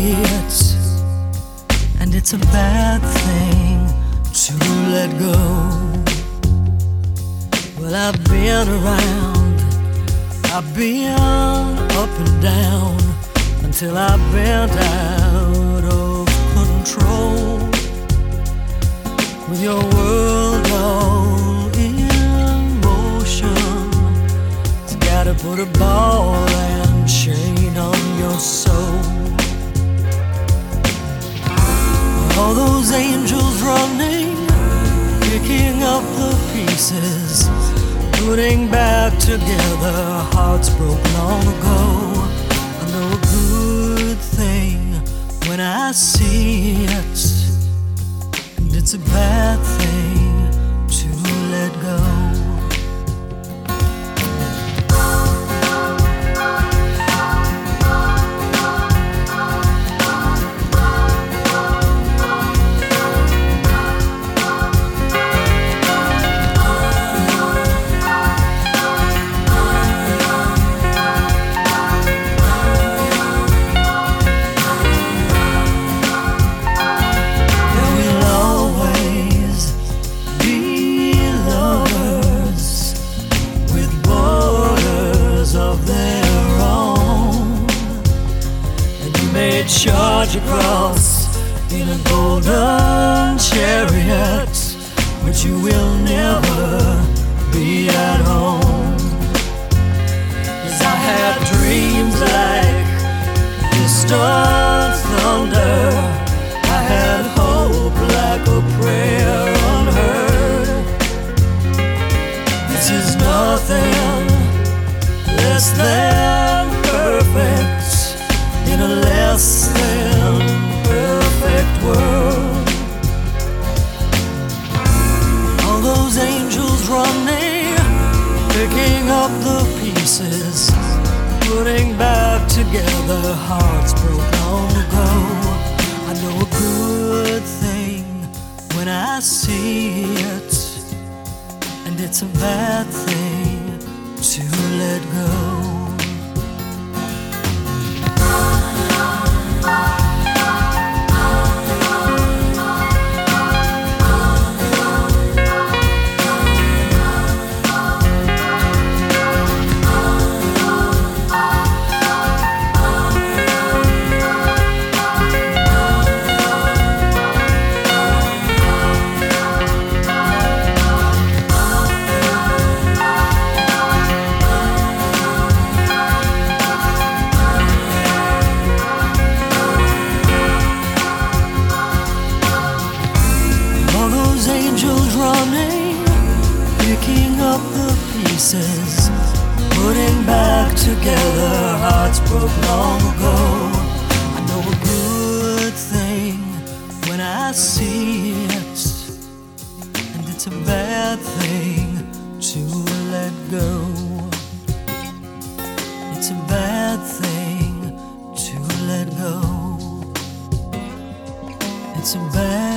it, and it's a bad thing to let go. Well, I've been around, I've been up and down, until I bent out of control. With your world all in motion, it's gotta put a ball and chain on your soul. All those angels running, picking up the pieces, putting back together hearts broke long ago. I know a good thing when I see it, and it's a bad thing to let go. Charge across in a golden chariot, but you will never be at home. 'Cause I had dreams like distant thunder, I had hope like a prayer unheard. This is nothing less than perfect in a less than perfect world. All those angels running, picking up the pieces, putting back together hearts broke long ago. I know a good thing when I see it, and it's a bad thing to let go. Angels running, picking up the pieces, putting back together hearts broke long ago. I know a good thing when I see it, and it's a bad thing to let go. It's a bad thing to let go. It's a bad